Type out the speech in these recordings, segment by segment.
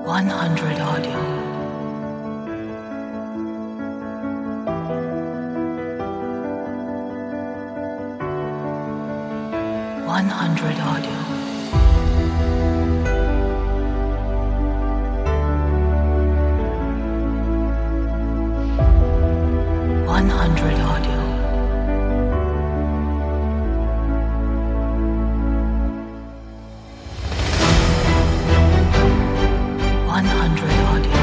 100 audio. 100 audio. 100 audio. 100 audio.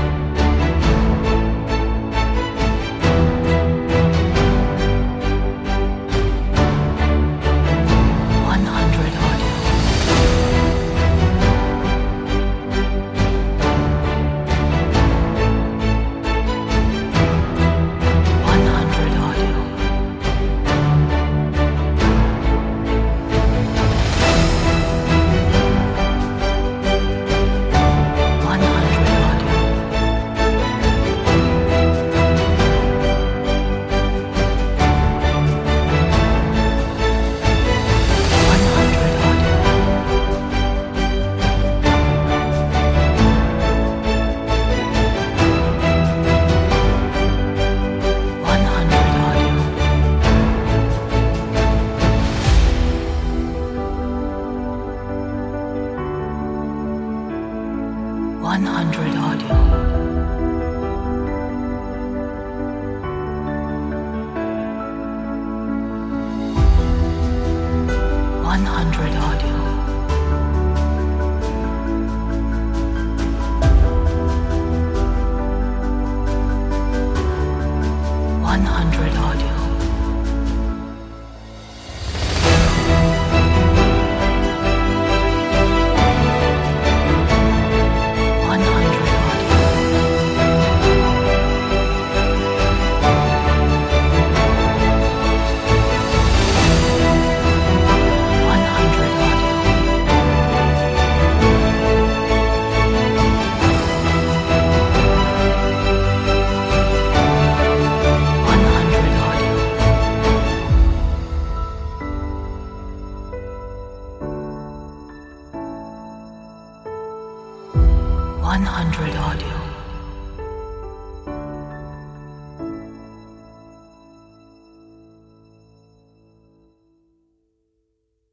100 audio. 100 audio. 100 audio. 100 audio. 100 audio. 100 audio. 100 audio. 100 audio. 100 audio. 100 audio. 100 audio. 100 audio.